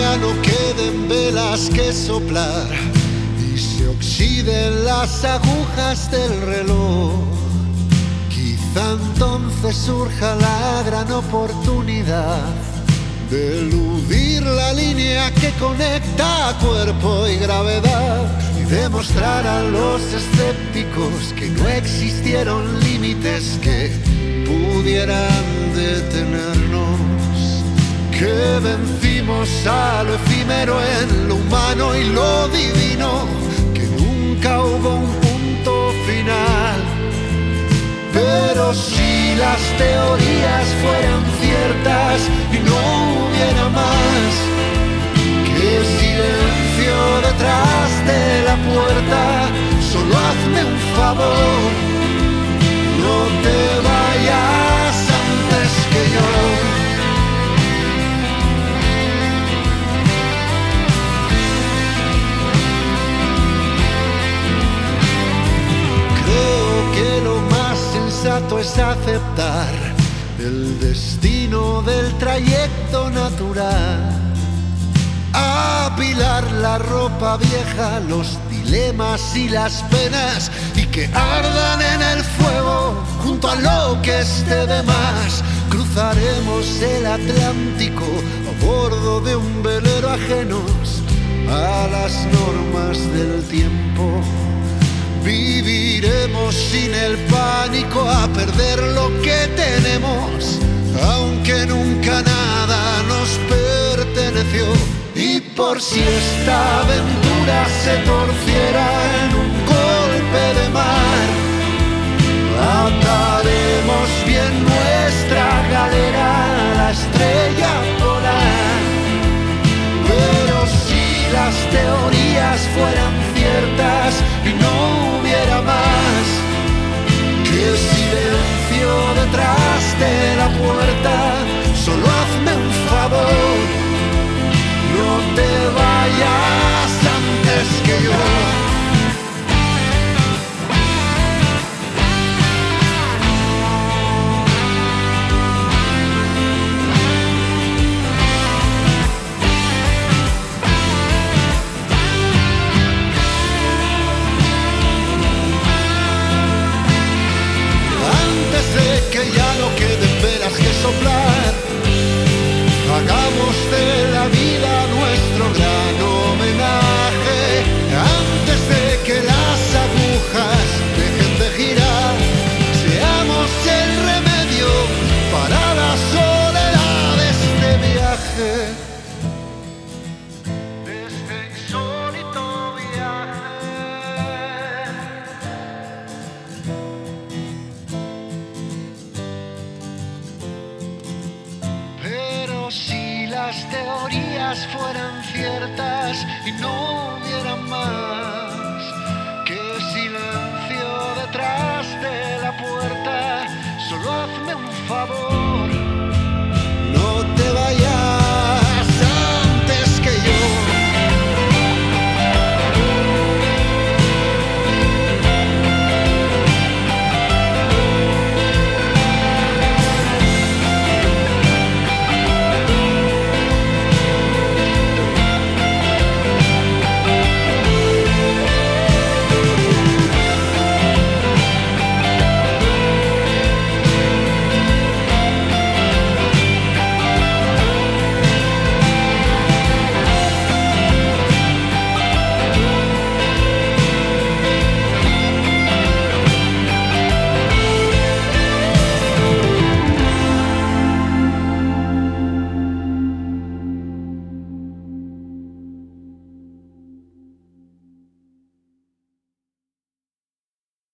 ya no queden velas que soplar y se oxiden las agujas del reloj, quizá entonces surja la gran oportunidad de eludir la línea que conecta cuerpo y gravedad y demostrar a los escépticos que no existieron límites que pudieran detenernos, que vencimos a lo efímero en lo humano y lo divino, que nunca hubo un punto final. Pero si las teorías fueran ciertas y no hubiera más que silencio detrás de la puerta, solo hazme un favor, no te vayas antes que yo. Es aceptar el destino del trayecto natural, apilar la ropa vieja, los dilemas y las penas, y que ardan en el fuego junto a lo que esté de más. Cruzaremos el Atlántico a bordo de un velero ajenos a las normas del tiempo. Viviremos sin el pánico a perder lo que tenemos, aunque nunca nada nos perteneció. Y por si esta aventura se torciera en un golpe de mar, ataremos bien nuestra galera a la estrella polar. Pero si las teorías fueran ciertas y no hubiera más que silencio detrás de la puerta, solo hazme un favor, no te vayas antes que yo. Que ya no queden velas que soplar, hagamos de la vida nuestro gran homenaje, antes de que las agujas dejen de girar, seamos el remedio para la soledad de este viaje, de este insólito viaje. Si las teorías fueran ciertas y no hubiera más que silencio detrás de la puerta, solo hazme un favor.